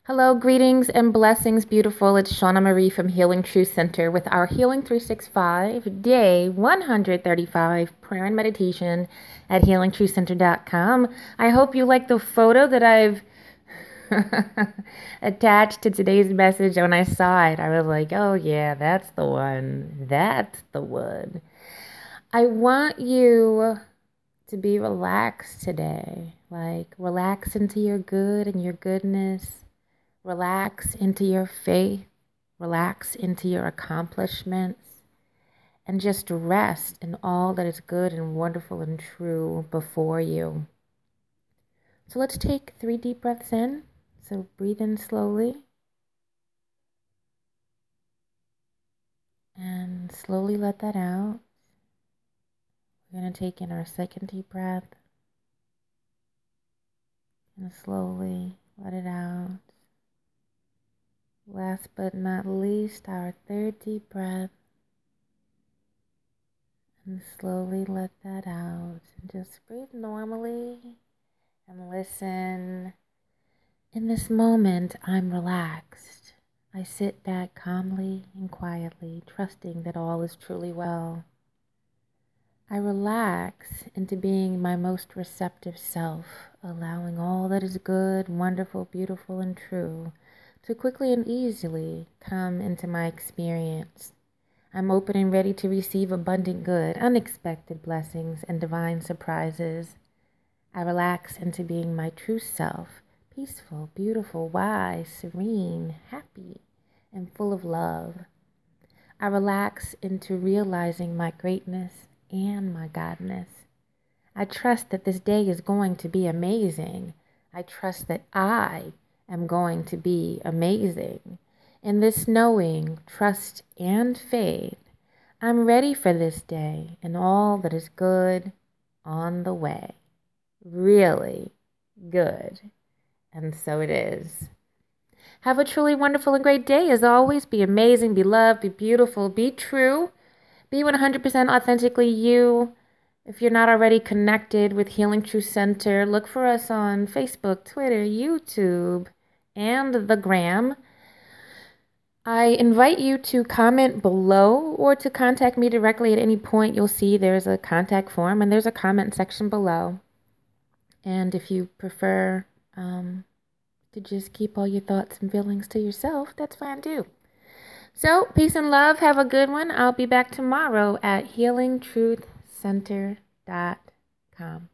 Hello, greetings and blessings, beautiful. It's Shauna Marie from Healing Truth Center with our Healing 365 day 135 prayer and meditation at healingtruthcenter.com. I hope you like the photo that I've attached to today's message. When I saw it, I was like, oh yeah, that's the one. That's the one. I want you to be relaxed today. Like, relax into your good and your goodness. Relax into your faith, relax into your accomplishments, and just rest in all that is good and wonderful and true before you. So let's take 3 deep breaths in. So breathe in slowly. And slowly let that out. We're going to take in our second deep breath. And slowly let it out. Last but not least, our third deep breath. And slowly let that out. And just breathe normally and listen. In this moment, I'm relaxed. I sit back calmly and quietly, trusting that all is truly well. I relax into being my most receptive self, allowing all that is good, wonderful, beautiful, and true to quickly and easily come into my experience. I'm open and ready to receive abundant good, unexpected blessings, and divine surprises. I relax into being my true self, peaceful, beautiful, wise, serene, happy, and full of love. I relax into realizing my greatness and my godness. I trust that this day is going to be amazing. I trust that I am going to be amazing. In this knowing, trust, and faith, I'm ready for this day and all that is good on the way. Really good. And so it is. Have a truly wonderful and great day. As always, be amazing, be loved, be beautiful, be true. Be 100% authentically you. If you're not already connected with Healing Truth Center, look for us on Facebook, Twitter, YouTube, and the Gram. I invite you to comment below or to contact me directly at any point. You'll see there's a contact form and there's a comment section below. And if you prefer to just keep all your thoughts and feelings to yourself, that's fine too. So, peace and love. Have a good one. I'll be back tomorrow at healingtruthcenter.com.